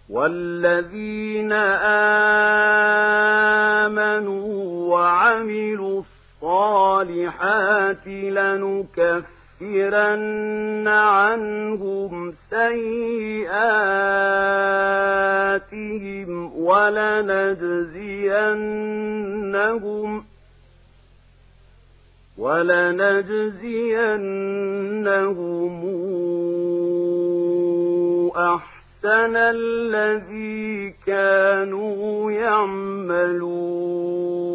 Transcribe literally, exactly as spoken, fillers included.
والذين آمنوا وعملوا الصالحات لنكفرن عنهم سيئاتهم ولنجزينهم ولنجزينهم أحسن الذي كانوا يعملون